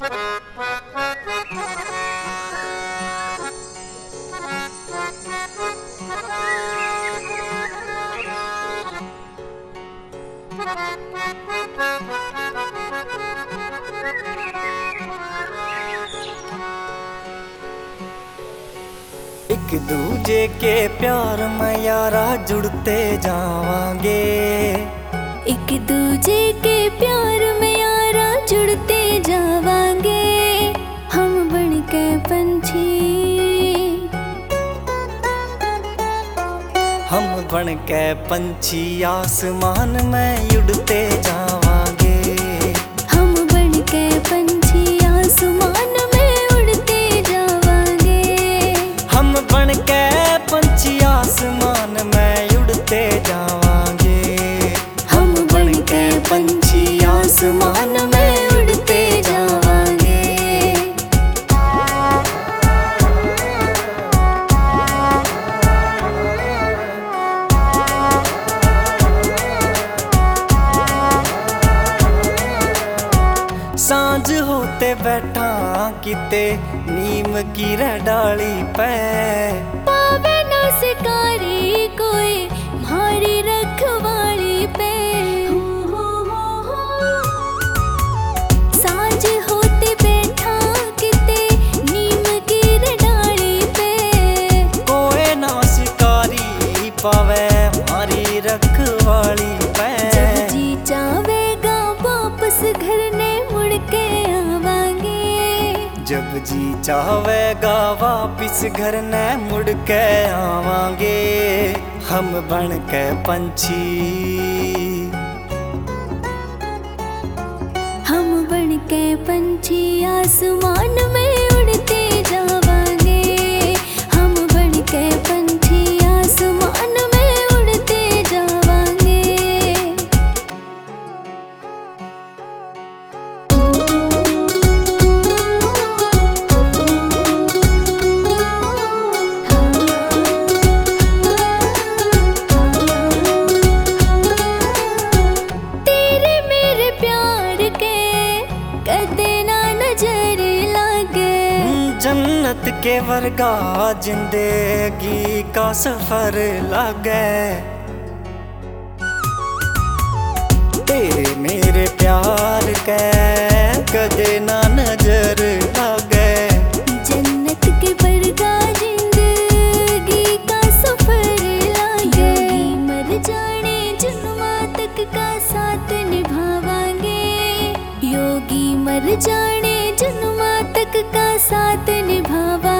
एक दूजे के प्यार में यारा जुड़ते जावांगे। एक दूजे के प्यार में यारा जुड़ते जावांगे। हम बनके पंछी, हम बनके पंछी आसमान में उड़ते जावांगे। हम बनके पंछी आसमान में उड़ते जावांगे। हम बनके पंछी आसमान में उड़ते जावांगे। हम बनके पंछी आसमान में उड़ते जावांगे। सांझ होते बैठा किते नीम की डाली पे, पावे ना शिकारी कोई मारी रखवाली पे। सांझ होते बैठा किते नीम की डाली पे, कोई ना शिकारी पावे मारी रखवाली पे। जब जी चावेगा वापस घर ने मुड़ के आवांगे। जब जी चाहेगा वापिस घर ने मुड़ के आवांगे। हम बन के पंछी, हम बनके पंछी आसमान में उड़ते जावांगे। हम बनके पंछी आसमान में उड़ते जावांगे। तेरे मेरे प्यार के कदे ना नजर लागे। जन्नत के वर्गा जिंदगी का सफर लागे। तेरे मेरे प्यार के कदे ना नजर लागे। जन्नत के वर्गा जिंदगी का सफर लागे। योगी मर जाने जन्मा तक का साथ निभावांगे। योगी मर जाने जन्मा तक का साथ निभावा।